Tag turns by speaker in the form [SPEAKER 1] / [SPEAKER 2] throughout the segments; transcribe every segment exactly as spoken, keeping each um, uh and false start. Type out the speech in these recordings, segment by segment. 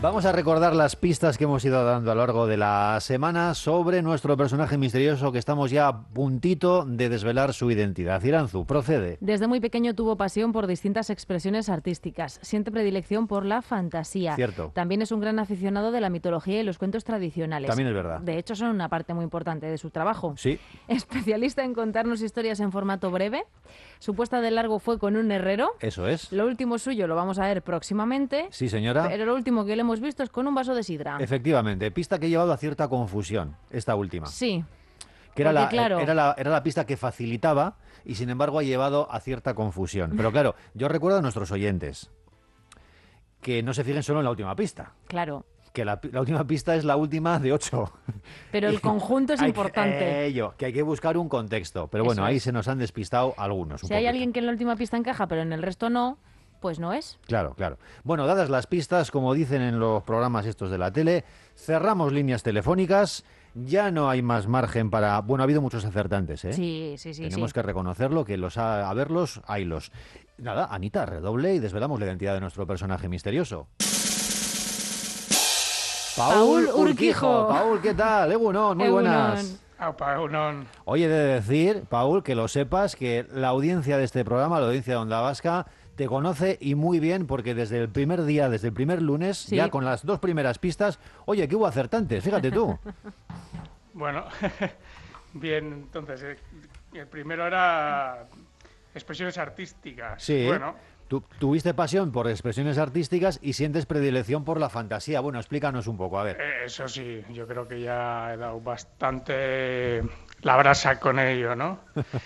[SPEAKER 1] Vamos a recordar las pistas que hemos ido dando a lo largo de la semana sobre nuestro personaje misterioso, que estamos ya a puntito de desvelar su identidad. Iranzu, procede.
[SPEAKER 2] Desde muy pequeño tuvo pasión por distintas expresiones artísticas. Siente predilección por la fantasía.
[SPEAKER 1] Cierto.
[SPEAKER 2] También es un gran aficionado de la mitología y los cuentos tradicionales.
[SPEAKER 1] También es verdad.
[SPEAKER 2] De hecho, son una parte muy importante de su trabajo.
[SPEAKER 1] Sí.
[SPEAKER 2] Especialista en contarnos historias en formato breve. Su puesta de largo fue con un herrero.
[SPEAKER 1] Eso es.
[SPEAKER 2] Lo último suyo lo vamos a ver próximamente.
[SPEAKER 1] Sí, señora.
[SPEAKER 2] Pero lo último que le hemos visto es con un vaso de sidra.
[SPEAKER 1] Efectivamente, pista que ha llevado a cierta confusión, esta última.
[SPEAKER 2] Sí.
[SPEAKER 1] Que era,
[SPEAKER 2] Porque,
[SPEAKER 1] la,
[SPEAKER 2] claro,
[SPEAKER 1] era, la, era la pista que facilitaba y sin embargo ha llevado a cierta confusión. Pero claro, yo recuerdo a nuestros oyentes que no se fijen solo en la última pista.
[SPEAKER 2] Claro.
[SPEAKER 1] Que la, la última pista es la última de ocho.
[SPEAKER 2] Pero el conjunto es
[SPEAKER 1] hay
[SPEAKER 2] importante.
[SPEAKER 1] Que, ello, que hay que buscar un contexto. Pero bueno,
[SPEAKER 2] Eso
[SPEAKER 1] ahí
[SPEAKER 2] es.
[SPEAKER 1] se nos han despistado algunos.
[SPEAKER 2] Si
[SPEAKER 1] un
[SPEAKER 2] hay
[SPEAKER 1] poquito.
[SPEAKER 2] alguien que en la última pista encaja, pero en el resto no, pues no es.
[SPEAKER 1] Claro, claro. Bueno, dadas las pistas, como dicen en los programas estos de la tele, cerramos líneas telefónicas. Ya no hay más margen para... Bueno, ha habido muchos acertantes, ¿eh?
[SPEAKER 2] Sí, sí, sí.
[SPEAKER 1] Tenemos
[SPEAKER 2] sí.
[SPEAKER 1] que reconocerlo, que los ha, a verlos, haylos. Nada, Anita, redoble y desvelamos la identidad de nuestro personaje misterioso.
[SPEAKER 2] Paul Urquijo.
[SPEAKER 1] Paul, ¿qué tal? Egunon, muy
[SPEAKER 2] Egunon.
[SPEAKER 1] buenas.
[SPEAKER 3] Aupa, Egunon.
[SPEAKER 1] Oye, he de decir, Paul, que lo sepas, que la audiencia de este programa, la audiencia de Onda Vasca, te conoce y muy bien, porque desde el primer día, desde el primer lunes,
[SPEAKER 2] Sí.
[SPEAKER 1] ya con las dos primeras pistas, oye, que hubo acertantes, fíjate tú.
[SPEAKER 3] Bueno, bien, entonces, eh, el primero era expresiones artísticas.
[SPEAKER 1] Sí.
[SPEAKER 3] Bueno,
[SPEAKER 1] Tú tuviste pasión por expresiones artísticas y sientes predilección por la fantasía. Bueno, explícanos un poco, a ver.
[SPEAKER 3] eh, eso sí, yo creo que ya he dado bastante la brasa con ello, ¿no?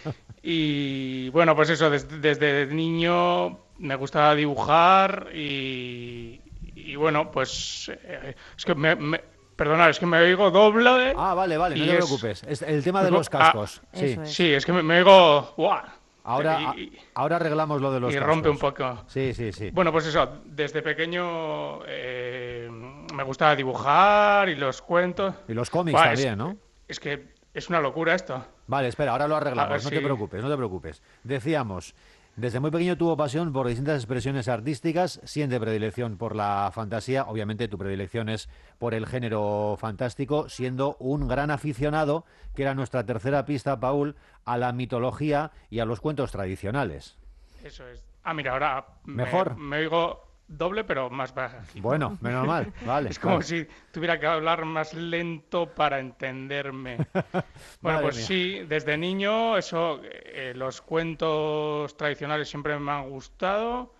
[SPEAKER 3] Y bueno, pues eso, des- desde niño me gustaba dibujar y, y bueno, pues eh, es que me, me- perdonad, es que me oigo doble.
[SPEAKER 1] Ah, vale, vale, no
[SPEAKER 3] y
[SPEAKER 1] te
[SPEAKER 3] es-
[SPEAKER 1] preocupes. Es el tema de
[SPEAKER 3] Ah,
[SPEAKER 1] los cascos. Sí.
[SPEAKER 2] eso es.
[SPEAKER 3] Sí, es que me, me oigo... ¡guau!
[SPEAKER 1] Ahora,
[SPEAKER 3] Y- y-
[SPEAKER 1] ahora arreglamos lo de los
[SPEAKER 3] y
[SPEAKER 1] cascos.
[SPEAKER 3] rompe un poco.
[SPEAKER 1] Sí, sí, sí.
[SPEAKER 3] Bueno, pues eso, desde pequeño eh, me gustaba dibujar y los cuentos.
[SPEAKER 1] Y los cómics
[SPEAKER 3] Buah, es-
[SPEAKER 1] también, ¿no?
[SPEAKER 3] Es que es una locura esto.
[SPEAKER 1] Vale, espera, ahora lo
[SPEAKER 3] A
[SPEAKER 1] arreglamos,
[SPEAKER 3] ver
[SPEAKER 1] no te
[SPEAKER 3] si-
[SPEAKER 1] preocupes, no te preocupes. Decíamos, desde muy pequeño tuvo pasión por distintas expresiones artísticas, siente predilección por la fantasía, obviamente tu predilección es por el género fantástico, siendo un gran aficionado, que era nuestra tercera pista, Paul, a la mitología y a los cuentos tradicionales.
[SPEAKER 3] Eso es. Ah, mira, ahora me,
[SPEAKER 1] Mejor.
[SPEAKER 3] me oigo doble, pero más baja.
[SPEAKER 1] Bueno, menos mal, vale.
[SPEAKER 3] Es como
[SPEAKER 1] vale.
[SPEAKER 3] si tuviera que hablar más lento para entenderme. Bueno,
[SPEAKER 1] Madre
[SPEAKER 3] pues
[SPEAKER 1] mía.
[SPEAKER 3] sí, desde niño eso, eh, los cuentos tradicionales siempre me han gustado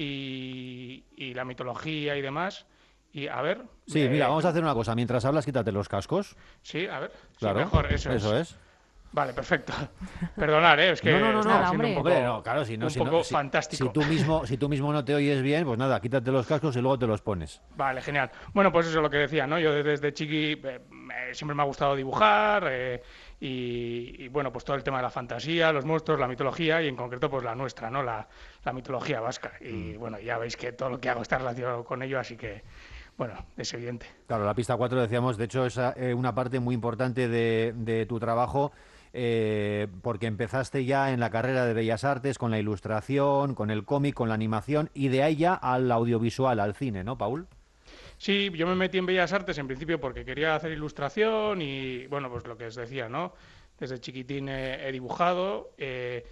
[SPEAKER 3] y, y la mitología y demás. Y a ver.
[SPEAKER 1] Sí,
[SPEAKER 3] eh,
[SPEAKER 1] mira, vamos a hacer una cosa. Mientras hablas, quítate los cascos.
[SPEAKER 3] Sí, a ver. Sí,
[SPEAKER 1] Claro,
[SPEAKER 3] mejor, eso,
[SPEAKER 1] eso
[SPEAKER 3] es.
[SPEAKER 1] es.
[SPEAKER 3] Vale, perfecto. Perdonad, ¿eh? Es que
[SPEAKER 1] No, no, no, no.
[SPEAKER 3] estaba siendo
[SPEAKER 2] Hombre.
[SPEAKER 3] un poco,
[SPEAKER 1] Hombre, no, claro, si no,
[SPEAKER 3] un
[SPEAKER 1] si no-
[SPEAKER 3] poco
[SPEAKER 1] si-
[SPEAKER 3] fantástico.
[SPEAKER 1] Si tú mismo, si tú mismo no te oyes bien, pues nada, quítate los cascos y luego te los pones.
[SPEAKER 3] Vale, genial. Bueno, pues eso es lo que decía, ¿no? Yo desde, desde chiqui eh, me- siempre me ha gustado dibujar eh, y, y, bueno, pues todo el tema de la fantasía, los monstruos, la mitología y en concreto pues la nuestra, ¿no? La, la mitología vasca. Y bueno, ya veis que todo lo que hago está relacionado con ello, así que, bueno, es evidente.
[SPEAKER 1] Claro, la pista cuatro decíamos, de hecho, es eh, una parte muy importante de, de tu trabajo, eh, porque empezaste ya en la carrera de Bellas Artes con la ilustración, con el cómic, con la animación, y de ahí ya al audiovisual, al cine, ¿no, Paul?
[SPEAKER 3] Sí, yo me metí en Bellas Artes en principio porque quería hacer ilustración y, bueno, pues lo que os decía, ¿no? Desde chiquitín he, he dibujado eh,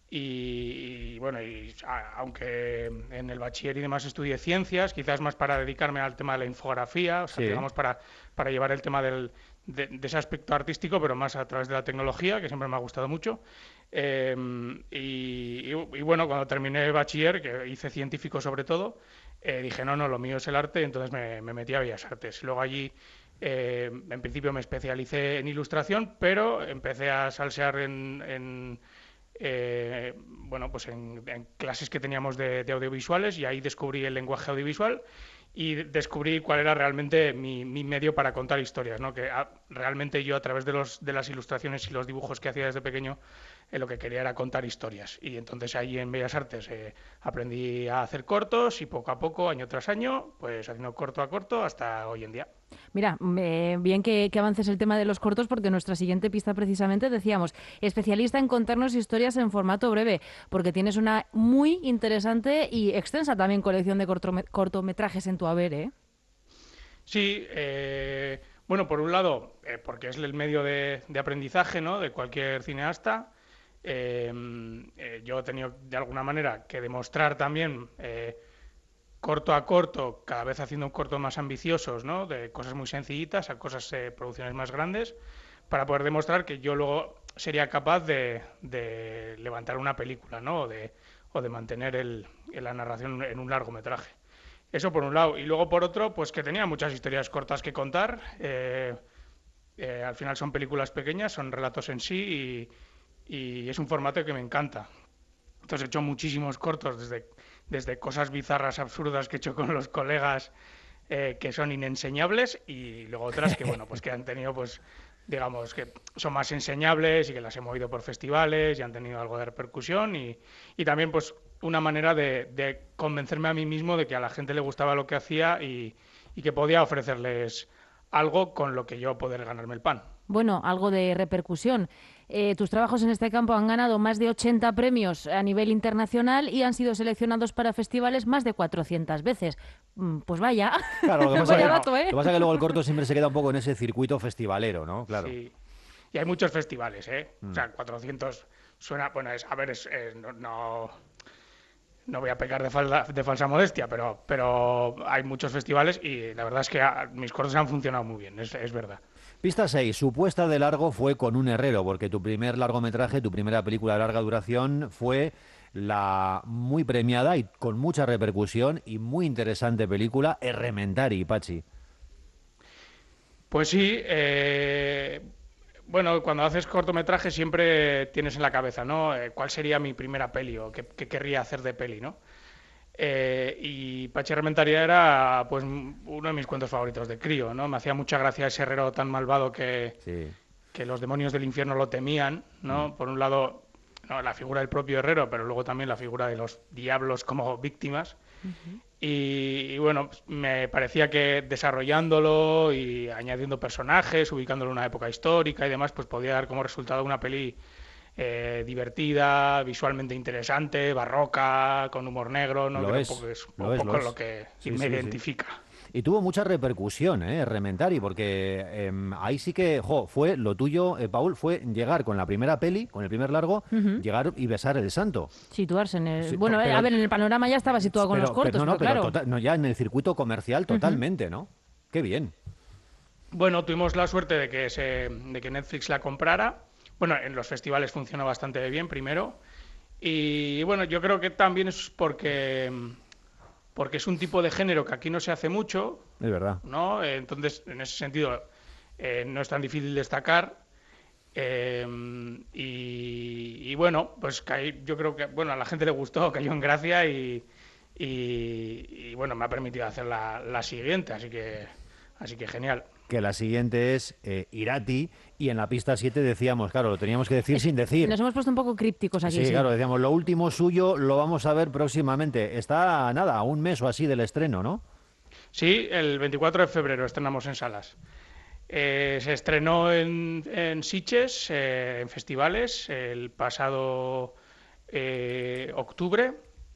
[SPEAKER 3] y, y, bueno, y, a- aunque en el bachiller y demás estudié ciencias, quizás más para dedicarme al tema de la infografía, o sea,
[SPEAKER 1] Sí.
[SPEAKER 3] digamos, para, para llevar el tema del, de, de ese aspecto artístico, pero más a través de la tecnología, que siempre me ha gustado mucho. Eh, y, y- y bueno, cuando terminé el bachiller, que hice científico sobre todo, eh, dije, no, no, lo mío es el arte, entonces me, me metí a Bellas Artes. Luego allí, eh, en principio me especialicé en ilustración, pero empecé a salsear en, en, eh, bueno, pues en, en clases que teníamos de, de audiovisuales y ahí descubrí el lenguaje audiovisual y descubrí cuál era realmente mi, mi medio para contar historias, ¿no? Que a, realmente yo a través de, los, de las ilustraciones y los dibujos que hacía desde pequeño eh, lo que quería era contar historias. Y entonces ahí en Bellas Artes eh, aprendí a hacer cortos y poco a poco, año tras año, pues haciendo corto a corto hasta hoy en día.
[SPEAKER 2] Mira, eh, bien que, que avances el tema de los cortos, porque nuestra siguiente pista precisamente decíamos, especialista en contarnos historias en formato breve, porque tienes una muy interesante y extensa también colección de cortome- cortometrajes en tu haber, ¿eh?
[SPEAKER 3] Sí, eh, bueno, por un lado, eh, porque es el medio de, de aprendizaje, ¿no?, de cualquier cineasta. Eh, eh, yo he tenido de alguna manera que demostrar también, eh, corto a corto, cada vez haciendo cortos más ambiciosos, ¿no?, de cosas muy sencillitas a cosas, eh, producciones más grandes, para poder demostrar que yo luego sería capaz de, de levantar una película, ¿no?, o de, o de mantener el, la narración en un largometraje. Eso por un lado. Y luego por otro, pues que tenía muchas historias cortas que contar. Eh, eh, al final son películas pequeñas, son relatos en sí y, y es un formato que me encanta. Entonces he hecho muchísimos cortos, desde, desde cosas bizarras, absurdas que he hecho con los colegas, eh, que son inenseñables, y luego otras que, bueno, pues que han tenido, pues, digamos, que son más enseñables y que las he movido por festivales y han tenido algo de repercusión y, y también, pues, una manera de, de convencerme a mí mismo de que a la gente le gustaba lo que hacía y, y que podía ofrecerles algo con lo que yo poder ganarme el pan.
[SPEAKER 2] Bueno, algo de repercusión. Eh, tus trabajos en este campo han ganado más de ochenta premios a nivel internacional y han sido seleccionados para festivales más de cuatrocientas veces. Mm, Pues vaya,
[SPEAKER 1] Claro, lo que pasa,
[SPEAKER 2] vaya
[SPEAKER 1] que,
[SPEAKER 2] dato, ¿eh?
[SPEAKER 1] lo que pasa que luego el corto siempre se queda un poco en ese circuito festivalero, ¿no? Claro.
[SPEAKER 3] Sí. Y hay muchos festivales, ¿eh?
[SPEAKER 1] Mm.
[SPEAKER 3] O sea, cuatrocientos suena, bueno, es, a ver, es, es- no, no, no voy a pecar de, falda- de falsa modestia, pero, pero hay muchos festivales y la verdad es que ah, mis cortos han funcionado muy bien, es, es verdad.
[SPEAKER 1] Pista seis. Su puesta de largo fue con un herrero, porque tu primer largometraje, tu primera película de larga duración fue la muy premiada y con mucha repercusión y muy interesante película, Errementari, Pachi.
[SPEAKER 3] Pues sí, eh, bueno, cuando haces cortometraje siempre tienes en la cabeza, ¿no? Eh, ¿cuál sería mi primera peli o qué, qué querría hacer de peli, ¿no? Eh, y Pachi Armentaria era, pues, uno de mis cuentos favoritos de crío, ¿no? Me hacía mucha gracia ese herrero tan malvado que,
[SPEAKER 1] Sí.
[SPEAKER 3] que los demonios del infierno lo temían,
[SPEAKER 1] Mm.
[SPEAKER 3] ¿no? Por un lado, ¿no?, la figura del propio herrero, pero luego también la figura de los diablos como víctimas. Y, y bueno, pues, me parecía que desarrollándolo y añadiendo personajes, ubicándolo en una época histórica y demás, pues podía dar como resultado una peli, eh, divertida, visualmente interesante, barroca, con humor negro, ¿no? Que
[SPEAKER 1] Lo
[SPEAKER 3] era un
[SPEAKER 1] es,
[SPEAKER 3] poco, es
[SPEAKER 1] lo
[SPEAKER 3] un
[SPEAKER 1] es,
[SPEAKER 3] poco
[SPEAKER 1] lo es.
[SPEAKER 3] lo que
[SPEAKER 1] Sí,
[SPEAKER 3] me
[SPEAKER 1] sí, sí.
[SPEAKER 3] identifica.
[SPEAKER 1] Y tuvo mucha repercusión, ¿eh? Errementari, porque em, ahí sí que, jo, fue lo tuyo, eh, Paul, fue llegar con la primera peli, con el primer largo,
[SPEAKER 2] Ujú.
[SPEAKER 1] llegar y besar el santo.
[SPEAKER 2] Situarse en el...
[SPEAKER 1] Sí,
[SPEAKER 2] Bueno, eh,
[SPEAKER 1] pero,
[SPEAKER 2] a ver, en el panorama ya estaba situado con los
[SPEAKER 1] pero, pero
[SPEAKER 2] cortos,
[SPEAKER 1] no, no,
[SPEAKER 2] pero
[SPEAKER 1] pero
[SPEAKER 2] claro.
[SPEAKER 1] tota- no, ya en el circuito comercial
[SPEAKER 2] Ujú.
[SPEAKER 1] totalmente, ¿no? Qué bien.
[SPEAKER 3] Bueno, tuvimos la suerte de que, se, de que Netflix la comprara. Bueno, en los festivales funciona bastante bien primero. Y bueno, yo creo que también es porque, porque es un tipo de género que aquí no se hace mucho,
[SPEAKER 1] Es verdad.
[SPEAKER 3] ¿no? Eh, Entonces, en ese sentido, eh, no es tan difícil destacar. Eh, y, y bueno, pues caí- yo creo que, bueno, a la gente le gustó, cayó en gracia y, y- y, bueno, me ha permitido hacer la, la siguiente, así que, así que genial.
[SPEAKER 1] Que la siguiente es eh, Irati, y en la pista siete decíamos, claro, lo teníamos que decir sin decir.
[SPEAKER 2] Nos hemos puesto un poco crípticos aquí,
[SPEAKER 1] Sí,
[SPEAKER 2] sí.
[SPEAKER 1] claro, decíamos, lo último suyo lo vamos a ver próximamente. Está, nada, a un mes o así del estreno, ¿no?
[SPEAKER 3] Sí, el veinticuatro de febrero estrenamos en salas. Eh, se estrenó en, en Sitges, eh, en festivales, el pasado, eh, octubre.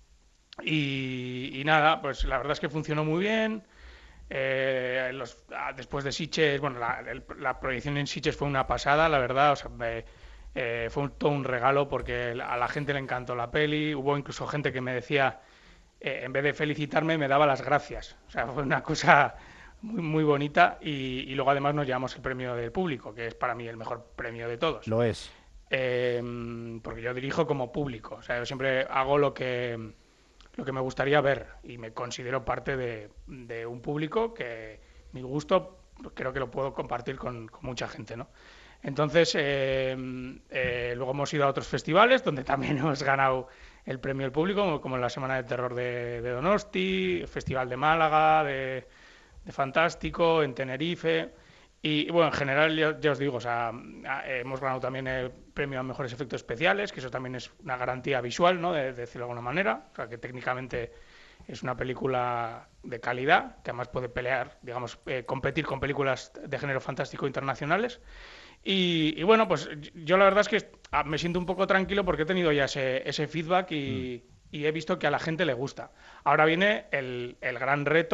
[SPEAKER 3] Y, y nada, pues la verdad es que funcionó muy bien. Eh, los- ah, después de Sitges, bueno, la, el- la proyección en Sitges fue una pasada, la verdad. O sea, me- eh, fue un- todo un regalo porque a la gente le encantó la peli. Hubo incluso gente que me decía, eh, en vez de felicitarme, me daba las gracias. O sea, fue una cosa muy, muy bonita. Y, y luego además nos llevamos el premio del público, que es para mí el mejor premio de todos.
[SPEAKER 1] Lo es.
[SPEAKER 3] Eh, porque yo dirijo como público. O sea, yo siempre hago lo que, lo que me gustaría ver y me considero parte de, de un público que mi gusto creo que lo puedo compartir con, con mucha gente, ¿no? Entonces, eh, eh, luego hemos ido a otros festivales donde también hemos ganado el premio del público, como en la Semana de Terror de, de Donosti, el Festival de Málaga, de, de Fantástico, en Tenerife. Y, y bueno, en general, ya, ya os digo, o sea, a- hemos ganado también el premio a mejores efectos especiales, que eso también es una garantía visual, ¿no? De, de decirlo de alguna manera. O sea, que técnicamente es una película de calidad, que además puede pelear, digamos, eh, competir con películas de género fantástico internacionales. Y, y bueno, pues yo la verdad es que ah, me siento un poco tranquilo porque he tenido ya ese, ese feedback y, y he visto que a la gente le gusta. Ahora viene el, el gran reto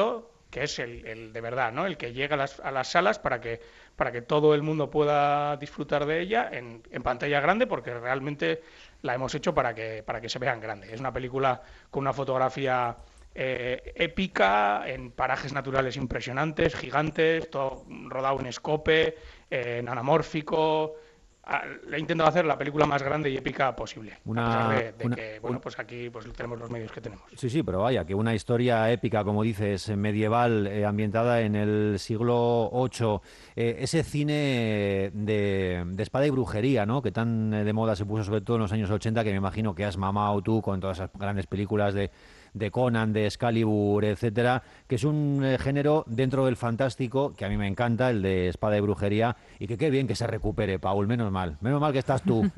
[SPEAKER 3] que es el, el de verdad, ¿no? El que llega a las, a las salas para que, para que todo el mundo pueda disfrutar de ella en, en pantalla grande, porque realmente la hemos hecho para que, para que se vea en grande. Es una película con una fotografía eh, épica, en parajes naturales impresionantes, gigantes, todo rodado en escope, eh, en anamórfico. Le he intentado hacer la película más grande y épica posible,
[SPEAKER 1] Una,
[SPEAKER 3] a pesar de, de
[SPEAKER 1] una,
[SPEAKER 3] que, bueno, pues aquí pues tenemos los medios que tenemos.
[SPEAKER 1] Sí, sí, pero vaya, que una historia épica, como dices, medieval, eh, ambientada en el siglo ocho, eh, ese cine de, de espada y brujería, ¿no? Que tan eh, de moda se puso sobre todo en los años ochenta, que me imagino que has mamado tú con todas esas grandes películas de, de Conan, de Excalibur, etcétera, que es un eh, género dentro del fantástico, que a mí me encanta, el de espada y brujería, y que qué bien que se recupere, Paul, menos mal, menos mal que estás tú.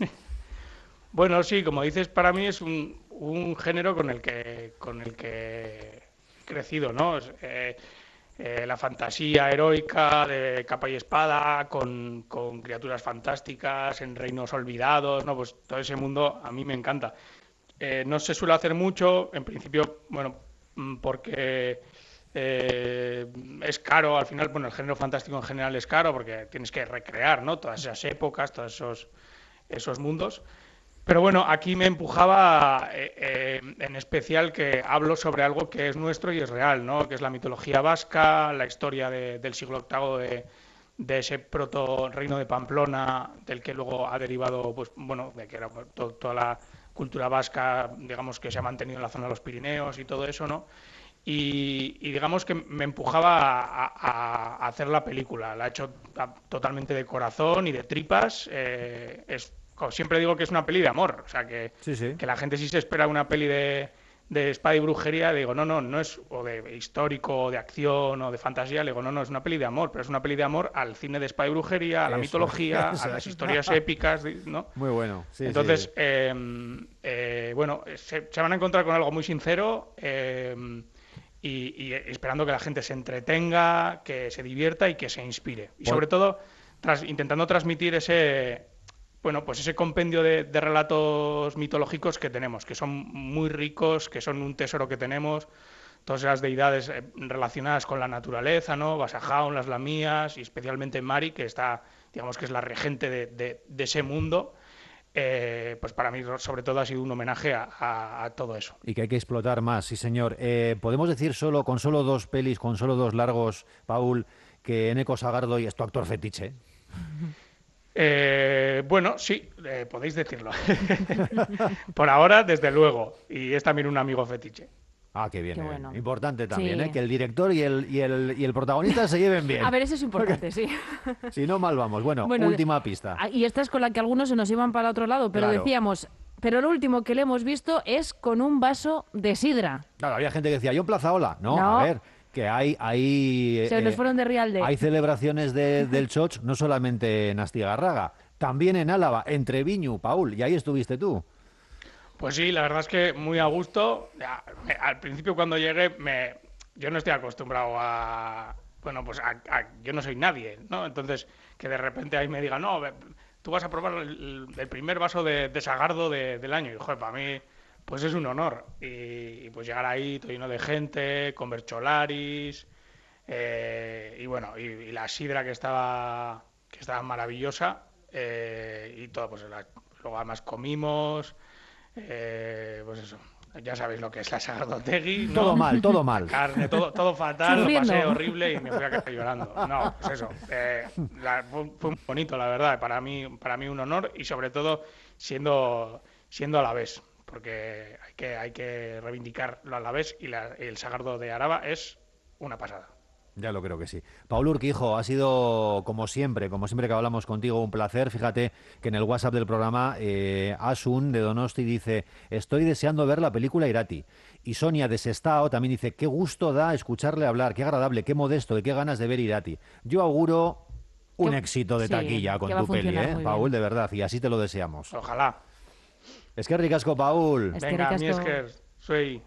[SPEAKER 3] Bueno, sí, como dices, para mí es un, un género con el que con el que he crecido, ¿no? Es, eh, eh, la fantasía heroica de capa y espada, con, con criaturas fantásticas, en reinos olvidados, ¿no? Pues todo ese mundo a mí me encanta. Eh, no se suele hacer mucho, en principio, bueno, mm, porque eh, es caro, al final, bueno, el género fantástico en general es caro porque tienes que recrear, ¿no? Todas esas épocas, todos esos, esos mundos. Pero bueno, aquí me empujaba eh, eh, en especial que hablo sobre algo que es nuestro y es real, ¿no? Que es la mitología vasca, la historia de- del siglo octavo de, de ese proto reino de Pamplona, del que luego ha derivado, pues bueno, de que era pues, to- toda la cultura vasca, digamos, que se ha mantenido en la zona de los Pirineos y todo eso, ¿no? Y, y digamos que me empujaba a, a- a hacer la película. La he hecho a- totalmente de corazón y de tripas. Eh, es, como siempre digo que es una peli de amor. O sea, que,
[SPEAKER 1] Sí, sí.
[SPEAKER 3] que la gente si se espera una peli de, de espada y brujería, digo, no, no, no es o de histórico, o de acción, o de fantasía. Le digo, no, no, es una peli de amor, pero es una peli de amor al cine de espada y brujería, a la
[SPEAKER 1] Eso,
[SPEAKER 3] mitología, a
[SPEAKER 1] eso
[SPEAKER 3] las
[SPEAKER 1] es.
[SPEAKER 3] historias épicas, ¿no?
[SPEAKER 1] Muy bueno, sí,
[SPEAKER 3] Entonces,
[SPEAKER 1] sí.
[SPEAKER 3] eh, eh, bueno, se, se van a encontrar con algo muy sincero eh, y, y esperando que la gente se entretenga, que se divierta y que se inspire. Y
[SPEAKER 1] Por-
[SPEAKER 3] sobre todo, tras, intentando transmitir ese, bueno, pues ese compendio de, de relatos mitológicos que tenemos, que son muy ricos, que son un tesoro que tenemos. Todas esas deidades eh, relacionadas con la naturaleza, ¿no? Basajaun, las lamías y especialmente Mari, que está, digamos que es la regente de, de- de ese mundo. Eh, pues para mí, sobre todo, ha sido un homenaje a, a- a todo eso.
[SPEAKER 1] Y que hay que explotar más, sí señor. Eh, podemos decir solo, con solo dos pelis, con solo dos largos, Paul, que Eneko Sagardoy es tu actor fetiche.
[SPEAKER 3] Eh, bueno, sí, eh, podéis decirlo. Por ahora, desde luego. Y es también un amigo fetiche.
[SPEAKER 1] Ah, qué bien.
[SPEAKER 2] Qué
[SPEAKER 1] eh.
[SPEAKER 2] bueno.
[SPEAKER 1] Importante también,
[SPEAKER 2] Sí.
[SPEAKER 1] ¿eh? Que el director y el, y el, y el protagonista se lleven bien.
[SPEAKER 2] A ver, eso es importante, sí.
[SPEAKER 1] Si no, mal vamos. Bueno,
[SPEAKER 2] Bueno,
[SPEAKER 1] última pista.
[SPEAKER 2] ah, y esta es con la que algunos se nos iban para otro lado, pero
[SPEAKER 1] Claro.
[SPEAKER 2] decíamos, pero lo último que le hemos visto es con un vaso de sidra.
[SPEAKER 1] Claro, había gente que decía, yo en Plaza Ola. No,
[SPEAKER 2] No.
[SPEAKER 1] a ver, que hay... hay
[SPEAKER 2] Se nos fueron de Rialde.
[SPEAKER 1] Hay celebraciones de- del Choch, no solamente en Astigarraga, también en Álava, en Treviño, Paul, y ahí estuviste tú.
[SPEAKER 3] Pues sí, la verdad es que muy a gusto. Ya, me- Al principio cuando llegué, me, yo no estoy acostumbrado a, bueno, pues a- a- yo no soy nadie, ¿no? Entonces, que de repente ahí me digan, no, ve, tú vas a probar el, el primer vaso de, de Sagardo de- del año. Y, joder, para mí, pues es un honor. Y, y, pues llegar ahí, todo lleno de gente, con bercholaris, eh, y bueno, y, y la sidra que estaba, que estaba maravillosa, eh, y todo, pues la- luego además comimos. Eh, pues eso, ya sabéis lo que es la Sagardotegui, ¿no?
[SPEAKER 1] Todo mal, todo mal.
[SPEAKER 3] Carne, todo, todo fatal, lo
[SPEAKER 2] Sufriendo.
[SPEAKER 3] pasé horrible y me fui a casa llorando. No, pues eso, eh, la- fue, fue muy bonito, la verdad, para mí, para mí un honor y sobre todo siendo, siendo alavés, porque hay que, hay que reivindicar lo alavés y la- el Sagardo de Araba es una pasada.
[SPEAKER 1] Ya lo creo que sí. Paul Urquijo, ha sido como siempre, como siempre que hablamos contigo, un placer. Fíjate que en el WhatsApp del programa eh, Asun de Donosti dice, estoy deseando ver la película Irati. Y Sonia de Sestao también dice, qué gusto da escucharle hablar, qué agradable, qué modesto y qué ganas de ver Irati. Yo auguro un
[SPEAKER 2] Que-
[SPEAKER 1] éxito de
[SPEAKER 2] sí,
[SPEAKER 1] taquilla con
[SPEAKER 2] que va a
[SPEAKER 1] tu peli,
[SPEAKER 2] funcionar
[SPEAKER 1] ¿eh,
[SPEAKER 2] muy
[SPEAKER 1] Paul?
[SPEAKER 2] bien.
[SPEAKER 1] De verdad, y así te lo deseamos.
[SPEAKER 3] Ojalá.
[SPEAKER 1] Es que ricasco, Paul.
[SPEAKER 2] Es-
[SPEAKER 3] Venga,
[SPEAKER 2] Eskerrik
[SPEAKER 3] mi
[SPEAKER 2] asko.
[SPEAKER 3] esker, soy